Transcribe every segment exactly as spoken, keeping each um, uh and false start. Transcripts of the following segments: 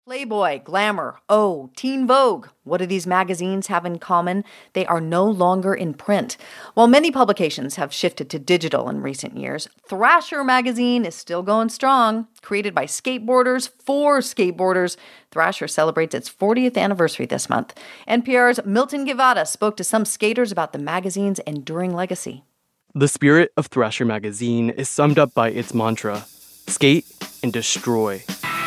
Playboy, Glamour, Oh, Teen Vogue. What do these magazines have in common? They are no longer in print. While many publications have shifted to digital in recent years, Thrasher magazine is still going strong. Created by skateboarders for skateboarders, Thrasher celebrates its fortieth anniversary this month. N P R's Milton Givada spoke to some skaters about the magazine's enduring legacy. The spirit of Thrasher magazine is summed up by its mantra, skate and destroy.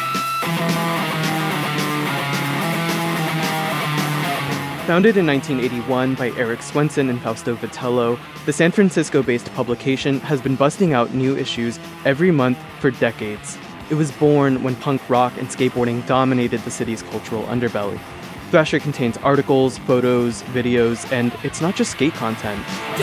Founded in nineteen eighty-one by Eric Swenson and Fausto Vitello, the San Francisco-based publication has been busting out new issues every month for decades. It was born when punk rock and skateboarding dominated the city's cultural underbelly. Thrasher contains articles, photos, videos, and it's not just skate content.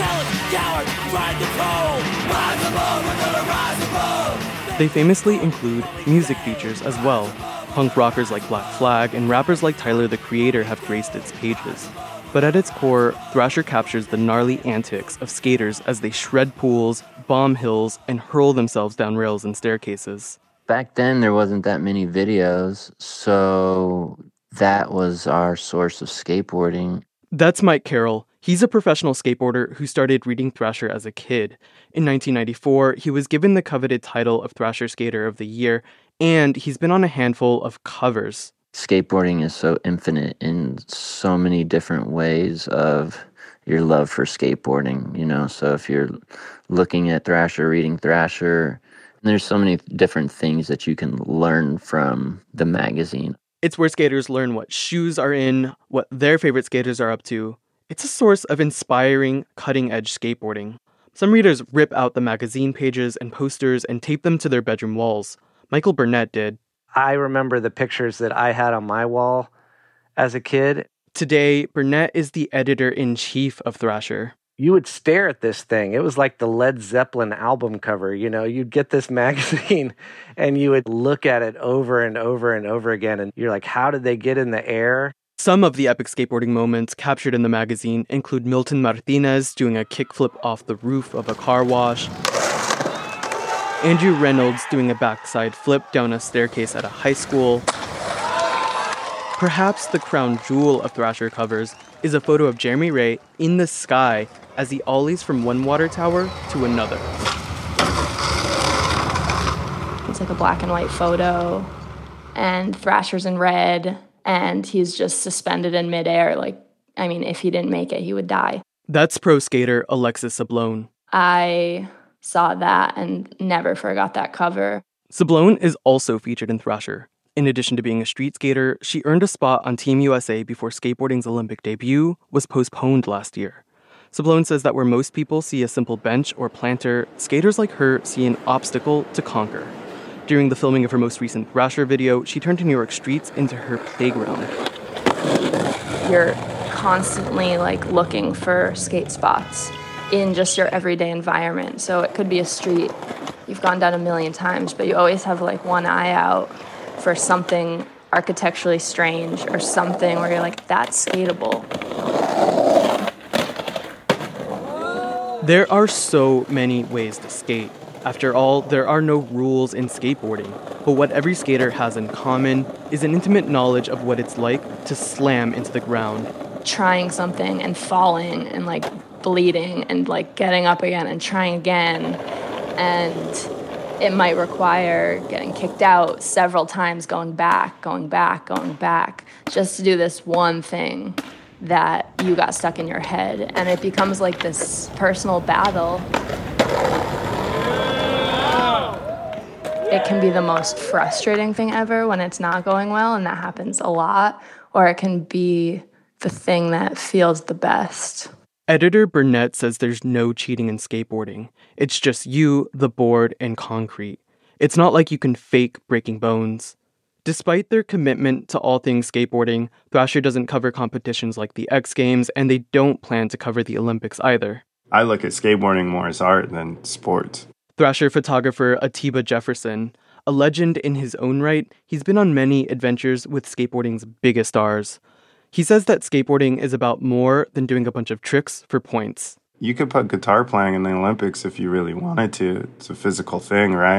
They famously include music features as well. Punk rockers like Black Flag and rappers like Tyler, the Creator have graced its pages. But at its core, Thrasher captures the gnarly antics of skaters as they shred pools, bomb hills, and hurl themselves down rails and staircases. Back then, there wasn't that many videos, so that was our source of skateboarding. That's Mike Carroll. He's a professional skateboarder who started reading Thrasher as a kid. In nineteen ninety-four, he was given the coveted title of Thrasher Skater of the Year, and he's been on a handful of covers. Skateboarding is so infinite in so many different ways of your love for skateboarding, you know? So if you're looking at Thrasher, reading Thrasher, there's so many different things that you can learn from the magazine. It's where skaters learn what shoes are in, what their favorite skaters are up to. It's a source of inspiring, cutting-edge skateboarding. Some readers rip out the magazine pages and posters and tape them to their bedroom walls. Michael Burnett did. I remember the pictures that I had on my wall as a kid. Today, Burnett is the editor-in-chief of Thrasher. You would stare at this thing. It was like the Led Zeppelin album cover. You know, you'd get this magazine and you would look at it over and over and over again. And you're like, how did they get in the air? Some of the epic skateboarding moments captured in the magazine include Milton Martinez doing a kickflip off the roof of a car wash, Andrew Reynolds doing a backside flip down a staircase at a high school. Perhaps the crown jewel of Thrasher covers is a photo of Jeremy Ray in the sky as he ollies from one water tower to another. It's like a black and white photo, and Thrasher's in red, and he's just suspended in midair. Like, I mean, if he didn't make it, he would die. That's pro skater Alexis Sablone. I saw that and never forgot that cover. Sablone is also featured in Thrasher. In addition to being a street skater, she earned a spot on Team U S A before skateboarding's Olympic debut was postponed last year. Sablone says that where most people see a simple bench or planter, skaters like her see an obstacle to conquer. During the filming of her most recent Thrasher video, she turned New York streets into her playground. You're constantly like looking for skate spots in just your everyday environment. So it could be a street you've gone down a million times, but you always have like one eye out for something architecturally strange or something where you're like, that's skatable. There are so many ways to skate. After all, there are no rules in skateboarding. But what every skater has in common is an intimate knowledge of what it's like to slam into the ground. Trying something and falling and like bleeding and like getting up again and trying again. And it might require getting kicked out several times, going back, going back, going back, just to do this one thing that you got stuck in your head. And it becomes like this personal battle. It can be the most frustrating thing ever when it's not going well, and that happens a lot, or it can be the thing that feels the best. Editor Burnett says there's no cheating in skateboarding. It's just you, the board, and concrete. It's not like you can fake breaking bones. Despite their commitment to all things skateboarding, Thrasher doesn't cover competitions like the X Games, and they don't plan to cover the Olympics either. I look at skateboarding more as art than sports. Thrasher photographer Atiba Jefferson, a legend in his own right, he's been on many adventures with skateboarding's biggest stars. He says that skateboarding is about more than doing a bunch of tricks for points. You could put guitar playing in the Olympics if you really wanted to. It's a physical thing, right?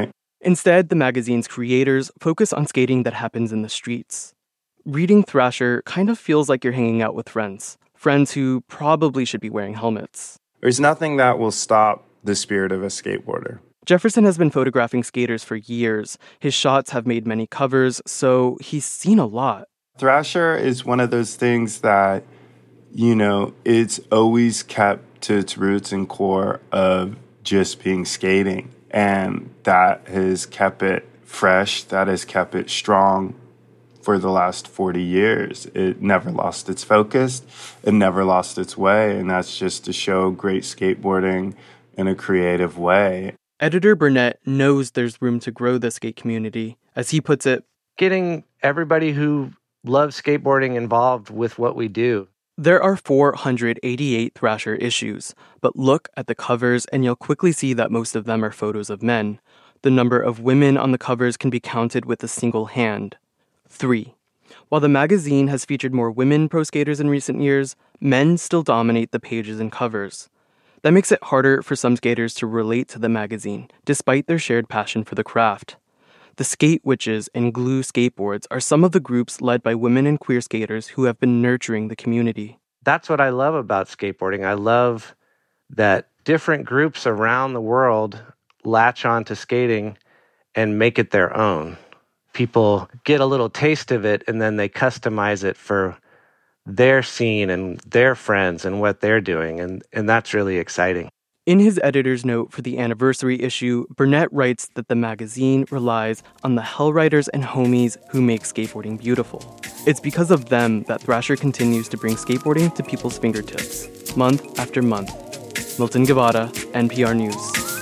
Instead, the magazine's creators focus on skating that happens in the streets. Reading Thrasher kind of feels like you're hanging out with friends, friends who probably should be wearing helmets. There's nothing that will stop the spirit of a skateboarder. Jefferson has been photographing skaters for years. His shots have made many covers, so he's seen a lot. Thrasher is one of those things that, you know, it's always kept to its roots and core of just being skating. And that has kept it fresh, that has kept it strong for the last forty years. It never lost its focus, it never lost its way, and that's just to show great skateboarding in a creative way. Editor Burnett knows there's room to grow the skate community. As he puts it, getting everybody who loves skateboarding involved with what we do. There are four hundred eighty-eight Thrasher issues, but look at the covers and you'll quickly see that most of them are photos of men. The number of women on the covers can be counted with a single hand. Three. While the magazine has featured more women pro skaters in recent years, men still dominate the pages and covers. That makes it harder for some skaters to relate to the magazine, despite their shared passion for the craft. The Skate Witches and Glue Skateboards are some of the groups led by women and queer skaters who have been nurturing the community. That's what I love about skateboarding. I love that different groups around the world latch on to skating and make it their own. People get a little taste of it and then they customize it for their scene and their friends and what they're doing, and, and that's really exciting. In his editor's note for the anniversary issue, Burnett writes that the magazine relies on the hellwriters and homies who make skateboarding beautiful. It's because of them that Thrasher continues to bring skateboarding to people's fingertips, month after month. Milton Guevara, N P R News.